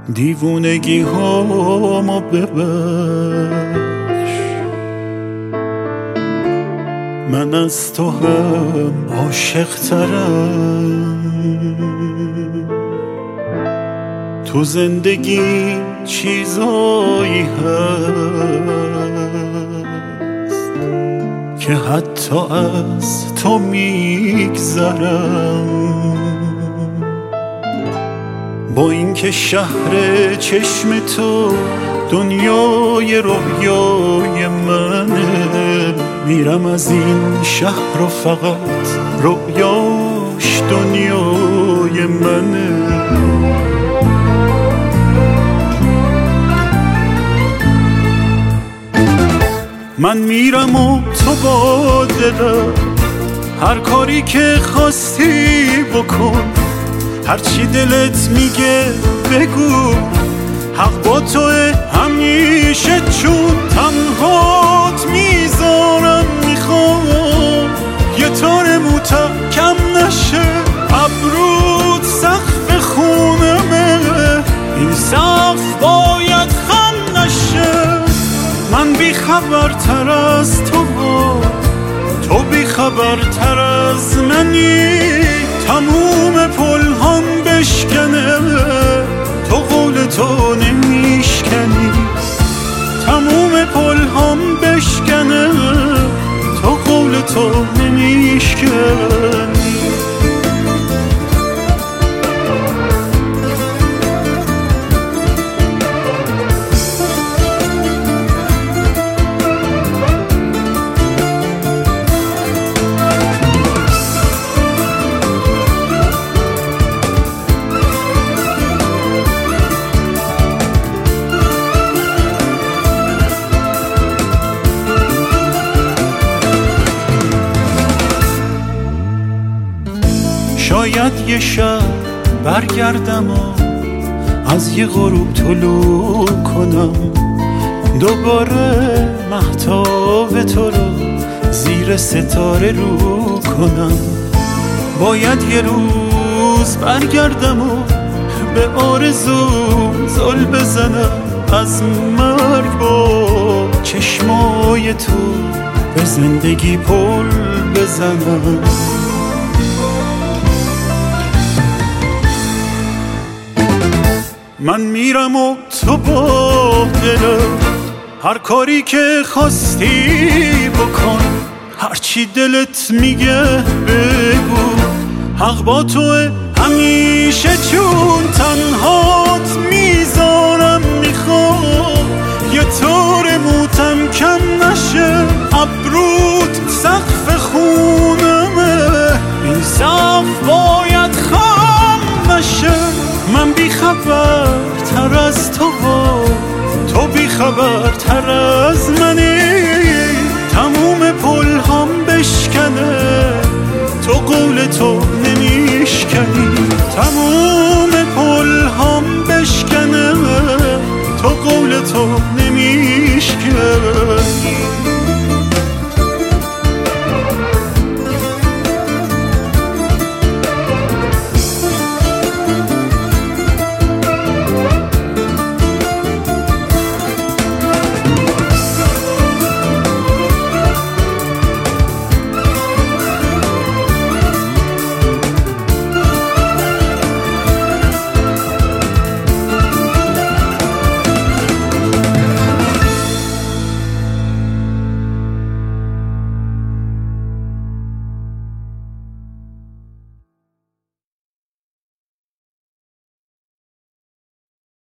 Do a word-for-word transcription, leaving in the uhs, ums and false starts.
دیوونگی هامو ببخش، من از تو هم عاشق ترم. تو زندگی چیزایی هست که حتی از تو میگذرم. با اینکه شهر چشم تو دنیای رویای منه، میرم از این شهر و فقط رویاش دنیای منه. من میرم و تو با دلم هر کاری که خواستی بکن، هرچی دلت میگه بگو، حق با توه همیشه، چون تنهات میذارم. میخوام یه تار موتم کم نشه، ابرود سقف خونمه، این سقف باید خم نشه. من بی خبرتر از تو، تو بی خبرتر از منی. تموم پل هم بشکنه، تو قول تو نمیشکنی. تموم پل هم بشکنه، تو قول تو نمیشکنی. شاید یه شب برگردم و از یه غروب طلوع کنم، دوباره مهتاب تو رو زیر ستاره رو کنم. باید یه روز برگردم و به آرزوم زل بزنم، از مرگ با چشمای تو به زندگی پل بزنم. من میرم و تو با دلم هر کاری که خواستی بکن، هرچی دلت میگه بگو، حق با توه همیشه، چون تنهات میذارم. میخوام یه طور موتم کم نشه، ابرود سقف خونمه، این سقف باید خم نشه. من بی خبرتر از تو، تو بی خبرتر از منی. تموم پل هم بشکنه، تو قول تو نمیشکنی. تموم پل هم بشکنه، تو قول تو نمیشکنی.